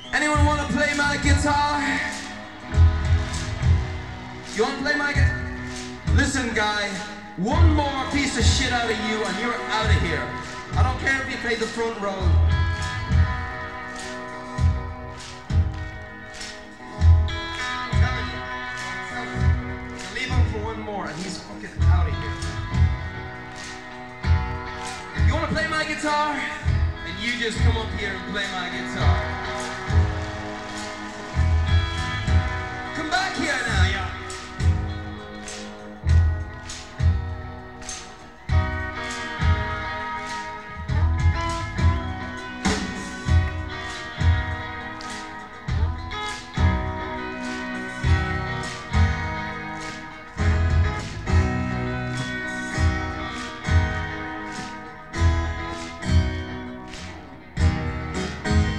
Anyone want to play my guitar? You want to play my guitar? Listen, guy, one more piece of shit out of you and you're out of here. I don't care if you play the front row. Leave him for one more and he's fucking out of here. You want to play my guitar? And you just come up here and play my guitar.